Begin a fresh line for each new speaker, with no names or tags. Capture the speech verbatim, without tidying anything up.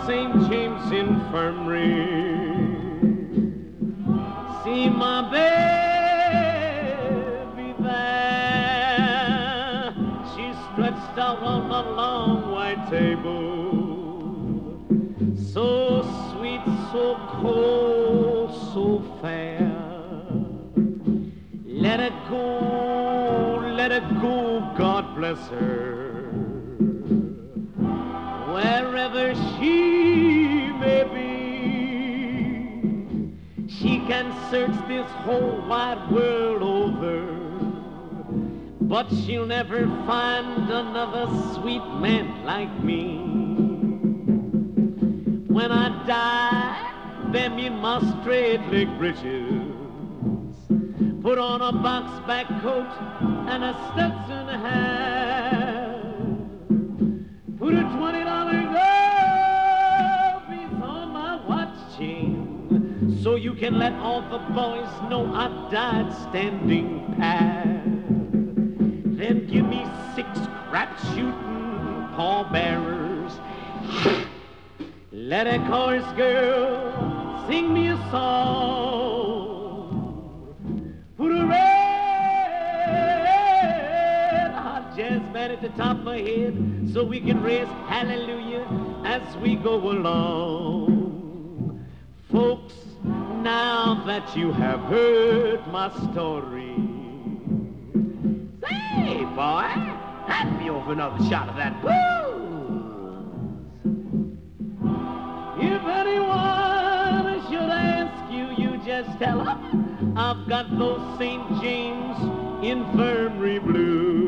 Saint James Infirmary. See my baby there. She's stretched out on a long white table. So sweet, so cold, so fair. Let her go, let her go, God bless her. Wherever she may be, she can search this whole wide world over, but she'll never find another sweet man like me. When I die, them in my straight-leg breeches, put on a box-back coat and a Stetson hat. Put a twenty dollar gold piece on my watch chain, so you can let all the boys know I died standing pat. Then give me six crap-shooting pallbearers. Let a chorus girl sing me a song. Put a red hot jazz band at the top of my head, so we can raise hallelujah as we go along. Folks, now that you have heard my story, say, boy, hand me over another shot of that booze. If anyone should ask you, you just tell them I've got those Saint James Infirmary blues.